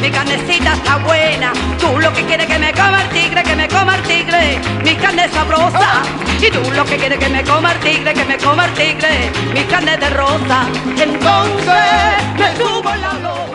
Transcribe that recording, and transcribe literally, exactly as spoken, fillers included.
mi carnecita está buena. Tú lo que quieres que me coma el tigre, que me coma el tigre, mi carne es sabrosa. Y tú lo que quieres que me coma el tigre, que me coma el tigre, mi carne de rosa. Entonces me subo en la losa.